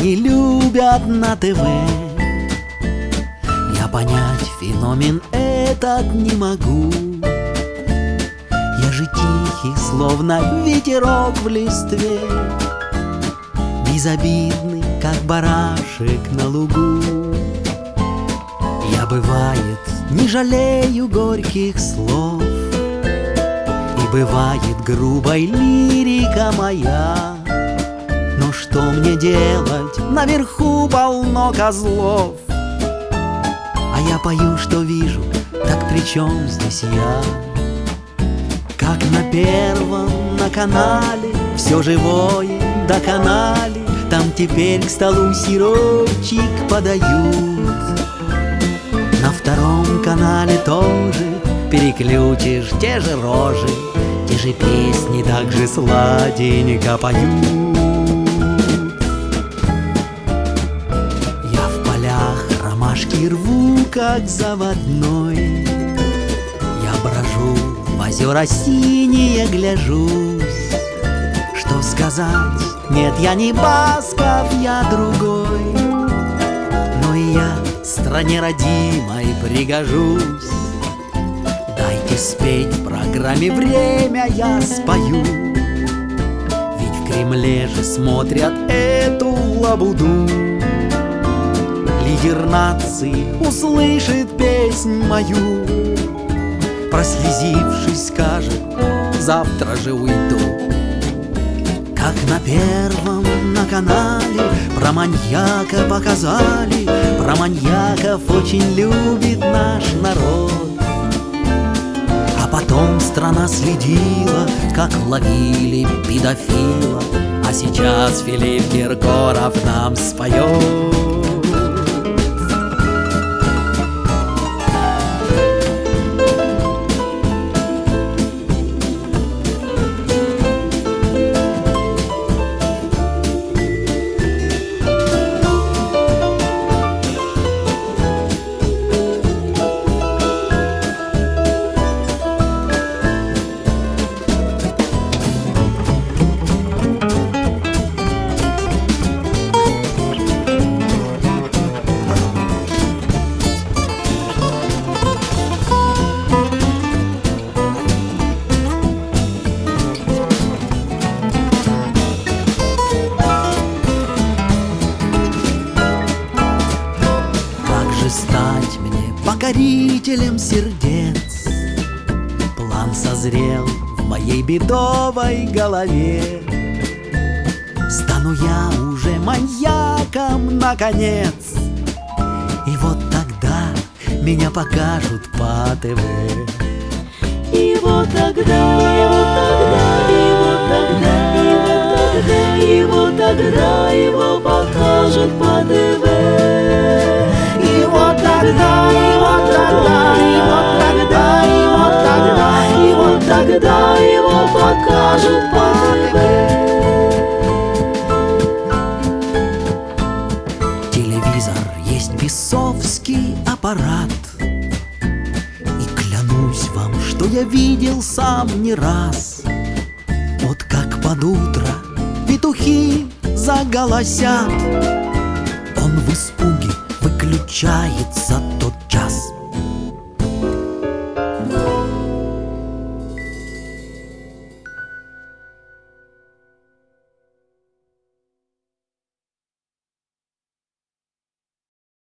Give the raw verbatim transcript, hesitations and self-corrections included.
не любят на ТВ. Я понять феномен этот не могу. Я же тихий, словно ветерок в листве, безобидный, как барашек на лугу. Я, бывает, не жалею горьких слов, и бывает грубой лирика моя. Но что мне делать? Наверху полно козлов. А я пою, что вижу, так при чем здесь я? Как на первом, на канале, все живое доконали. Там теперь к столу сиропчик подают. На втором канале тоже переключишь те же рожи, те же песни так же сладенько поют. Я в полях ромашки рву, как заводной. Я брожу в озера синие, гляжусь. Что сказать? Нет, я не Басков, я другой. Но и я стране родимой пригожусь. Дайте спеть в программе «Время», я спою. Ведь в Кремле же смотрят эту лабуду. Лидер нации услышит песнь мою, прослезившись, скажет: завтра же уйду. Как на первом, на канале про маньяка показали. Про маньяков очень любит наш народ. А потом страна следила, как ловили педофила. А сейчас Филипп Киркоров нам споет. Стать мне покорителем сердец. План созрел в моей бедовой голове. Стану я уже маньяком наконец. И вот тогда меня покажут по ТВ. И вот тогда, и вот тогда, и вот тогда, и вот тогда, и вот тогда его покажут по ТВ. И вот тогда, и вот тогда, и вот тогда, и вот тогда, и вот тогда его покажут по ТВ. Телевизор есть бесовский аппарат. И клянусь вам, что я видел сам не раз. Вот как под утро петухи заголосят, он в испуге выключает затор.